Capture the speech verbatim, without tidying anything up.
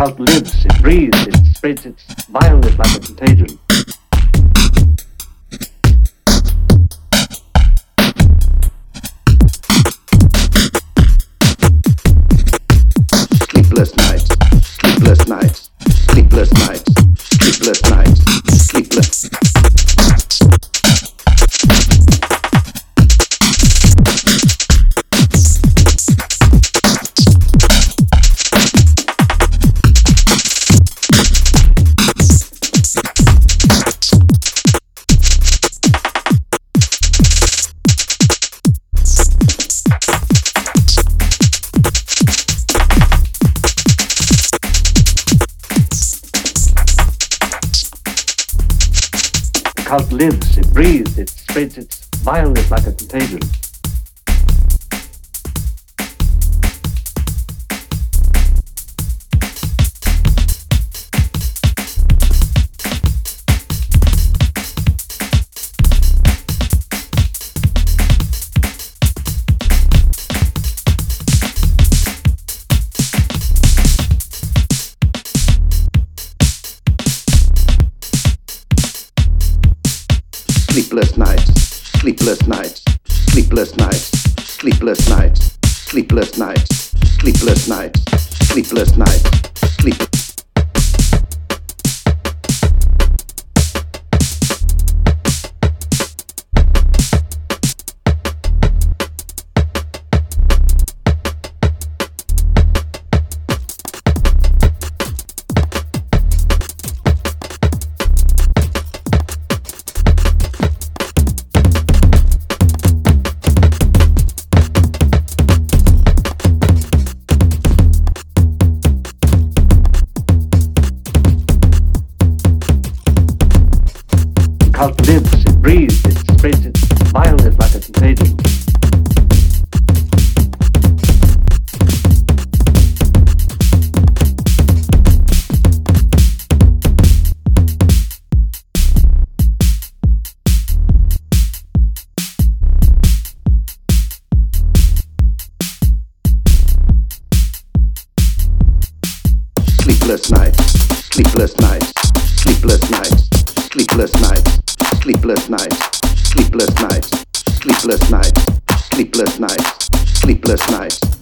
cult lives, it breathes, it spreads its vileness like a contagion. Sleepless nights, sleepless nights, sleepless nights, sleepless nights, sleepless. The cult lives, it breathes, it spreads its vileness like a contagion. Sleepless nights, sleepless nights, sleepless nights, sleepless nights, sleepless nights, sleepless nights, sleepless nights, sleep. Cult lives, it breathes, it spreads its vileness like a contagion. Sleepless nights, sleepless nights, sleepless nights, sleepless nights, sleepless nights, sleepless nights, sleepless nights, sleepless nights, sleepless nights.